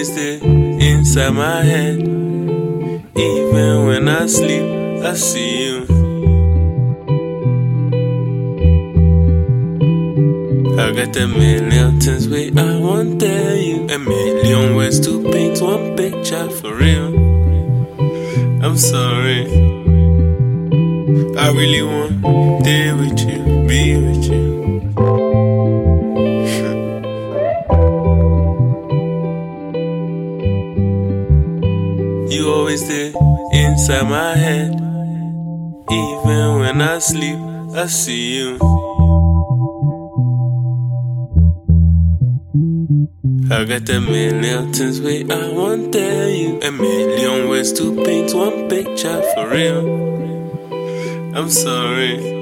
always there inside my head. Even when I sleep, I see you. I got a million things where I want to tell you. A million ways to paint one picture for real. I'm sorry. I really want to stay with you, be with you. You always there inside my head. Even when I sleep, I see you. I got a million things where I want to tell you. A million ways to paint one picture for real. I'm sorry.